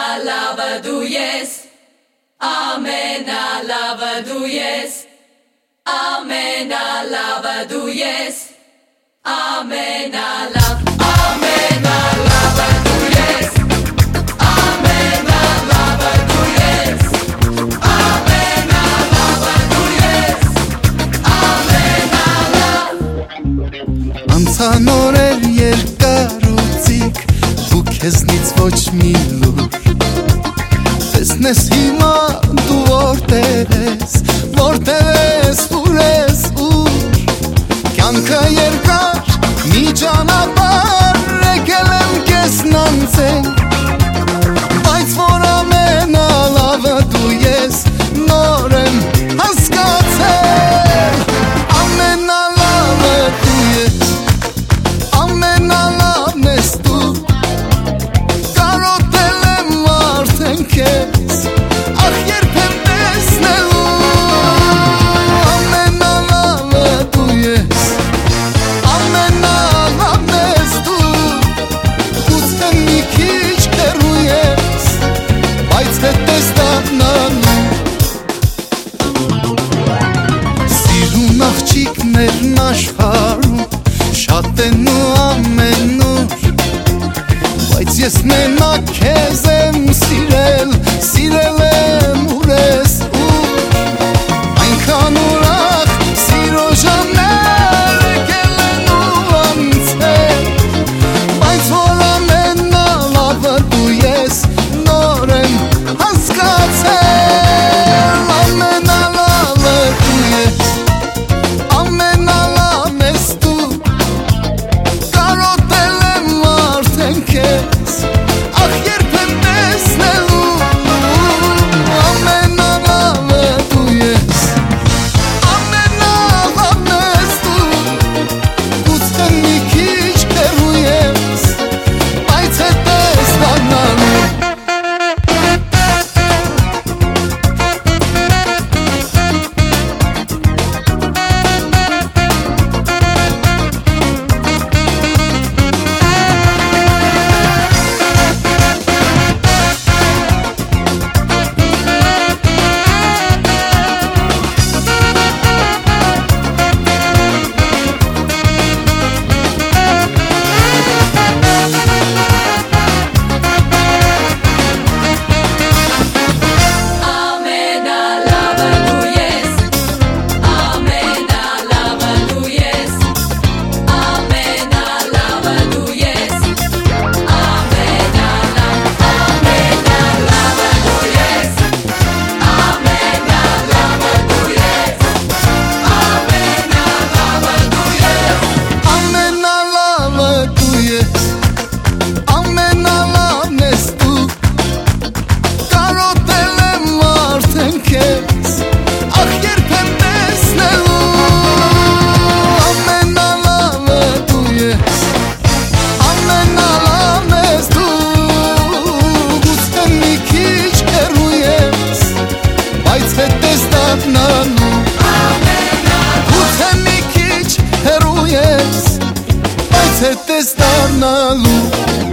lava du yes. Amena lava du yes. Amena lava du yes. Amena lava. Amena lava du yes. Amena lava du yes. Amena lava du yes. Amena lava. Անցանորեր երկարուցիկ դու քեզնից ոչ մի լուր տեսնես հիմա դու որտեղ ես ուր ես ուր կյանքը երկար մի ճանապարհ եկել եմ քեզն անցել բայց որ ամենալավը դու ես նոր եմ հասկացել ամենալավը դու ես ամենալավն ես դու կարոտել եմ արդեն քեզ ախ երբ եմ տեսնելու ամենալավը դու ես ամենալավն ես դու ուզում մի քիչ հեռու ես բայց հետես դառնալու սիրուն աղջիկներն աշխարհում շատ են ու ամենուր բայց ես մենակ քեզ եմ սիրել եմ ուր ես ուր այնքան ուրախ սիրո ժամներ եկել են ու անցել բայց որ ամենալավը դու ես նոր եմ հասկացել ամենալավը դու ես ամենալավն ես դու կարոտել եմ արդեն քեզ ախ երբ եմ տեսնելու ամենալավը դու ես ամենալավն ես դու ուզում մի քիչ հեռու ես բայց հետես դառնալու Հետես դառնալու